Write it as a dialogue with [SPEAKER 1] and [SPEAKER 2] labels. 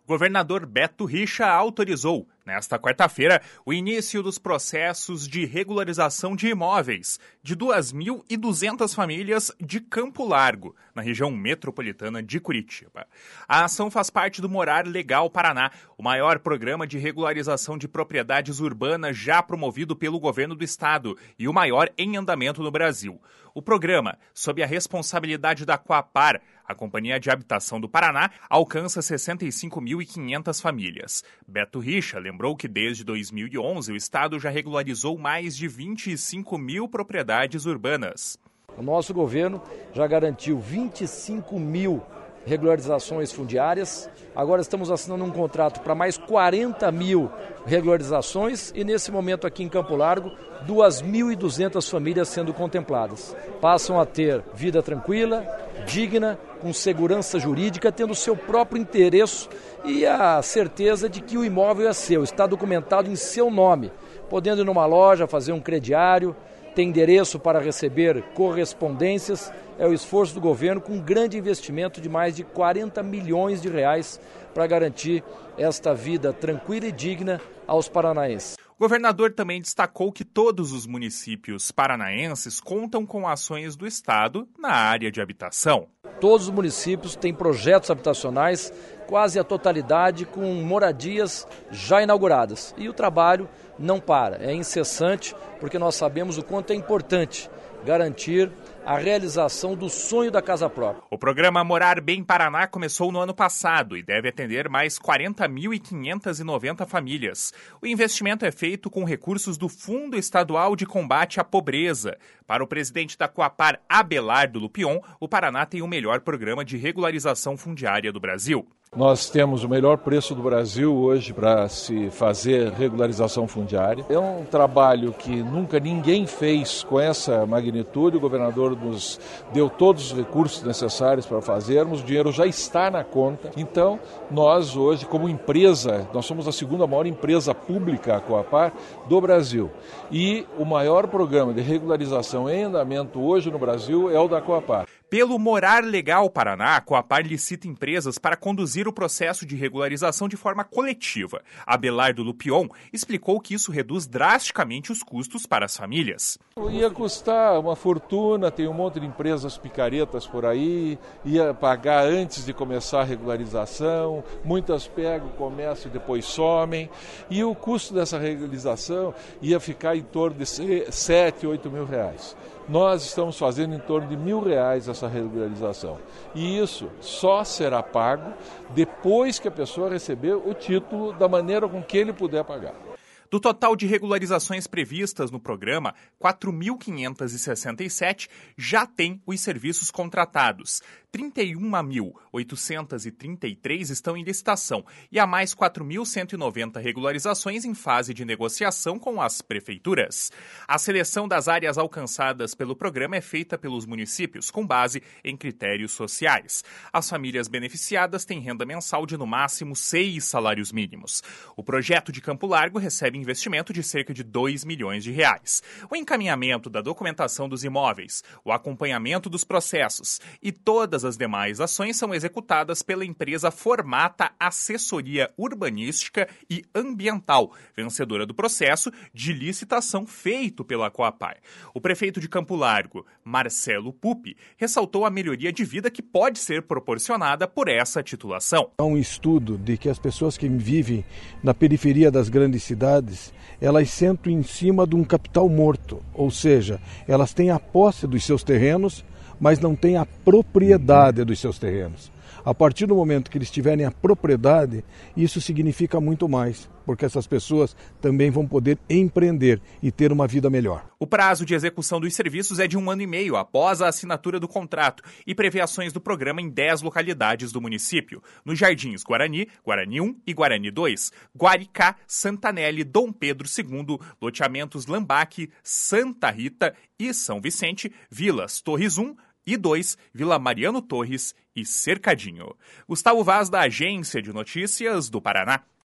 [SPEAKER 1] Governador Beto Richa autorizou, nesta quarta-feira, o início dos processos de regularização de imóveis de 2.200 famílias de Campo Largo, na região metropolitana de Curitiba. A ação faz parte do Morar Legal Paraná, o maior programa de regularização de propriedades urbanas já promovido pelo governo do estado e o maior em andamento no Brasil. O programa, sob a responsabilidade da Coapar, a Companhia de Habitação do Paraná, alcança 65.500 famílias. Beto Richa lembrou que desde 2011 o estado já regularizou mais de 25 mil propriedades urbanas.
[SPEAKER 2] O nosso governo já garantiu 25 mil regularizações fundiárias. Agora estamos assinando um contrato para mais 40 mil regularizações e nesse momento aqui em Campo Largo, 2.200 famílias sendo contempladas. Passam a ter vida tranquila, digna, com segurança jurídica, tendo seu próprio endereço e a certeza de que o imóvel é seu, está documentado em seu nome, podendo ir numa loja, fazer um crediário, tem endereço para receber correspondências. É o esforço do governo com um grande investimento de mais de 40 milhões de reais para garantir esta vida tranquila e digna aos paranaenses.
[SPEAKER 1] O governador também destacou que todos os municípios paranaenses contam com ações do estado na área de habitação.
[SPEAKER 2] Todos os municípios têm projetos habitacionais, quase a totalidade com moradias já inauguradas. E o trabalho não para, é incessante, porque nós sabemos o quanto é importante garantir a realização do sonho da casa própria.
[SPEAKER 1] O programa Morar Bem Paraná começou no ano passado e deve atender mais 40.590 famílias. O investimento é feito com recursos do Fundo Estadual de Combate à Pobreza. Para o presidente da Coapar, Abelardo Lupion, o Paraná tem o melhor programa de regularização fundiária do Brasil.
[SPEAKER 3] Nós temos o melhor preço do Brasil hoje para se fazer regularização fundiária. É um trabalho que nunca ninguém fez com essa magnitude. O governador nos deu todos os recursos necessários para fazermos. O dinheiro já está na conta. Então, nós hoje, como empresa, nós somos a segunda maior empresa pública, a Coapar, do Brasil. E o maior programa de regularização em andamento hoje no Brasil é o da Coapar.
[SPEAKER 1] Pelo Morar Legal Paraná, a Coapar licita empresas para conduzir o processo de regularização de forma coletiva. Abelardo Lupion explicou que isso reduz drasticamente os custos para as famílias.
[SPEAKER 3] Ia custar uma fortuna, tem um monte de empresas picaretas por aí, ia pagar antes de começar a regularização, muitas pegam, começam e depois somem, e o custo dessa regularização ia ficar em torno de 7, 8 mil reais. Nós estamos fazendo em torno de R$1.000 essa regularização. E isso só será pago depois que a pessoa receber o título da maneira com que ele puder pagar.
[SPEAKER 1] Do total de regularizações previstas no programa, 4.567 já têm os serviços contratados. 31.833 estão em licitação e há mais 4.190 regularizações em fase de negociação com as prefeituras. A seleção das áreas alcançadas pelo programa é feita pelos municípios com base em critérios sociais. As famílias beneficiadas têm renda mensal de no máximo 6 salários mínimos. O projeto de Campo Largo recebe investimento de cerca de R$2 milhões. O encaminhamento da documentação dos imóveis, o acompanhamento dos processos e todas as demais ações são executadas pela empresa Formata Assessoria Urbanística e Ambiental, vencedora do processo de licitação feito pela Coapar. O prefeito de Campo Largo, Marcelo Pupi, ressaltou a melhoria de vida que pode ser proporcionada por essa titulação.
[SPEAKER 4] Há um estudo de que as pessoas que vivem na periferia das grandes cidades, elas sentam em cima de um capital morto, ou seja, elas têm a posse dos seus terrenos, mas não têm a propriedade dos seus terrenos. A partir do momento que eles tiverem a propriedade, isso significa muito mais, porque essas pessoas também vão poder empreender e ter uma vida melhor.
[SPEAKER 1] O prazo de execução dos serviços é de 1 ano e meio após a assinatura do contrato e prevê ações do programa em 10 localidades do município, nos Jardins Guarani, Guarani 1 e Guarani 2, Guaricá, Santanelli, Dom Pedro II, loteamentos Lambaque, Santa Rita e São Vicente, Vilas Torres 1 e 2, Vila Mariano Torres e Cercadinho. Gustavo Vaz, da Agência de Notícias do Paraná.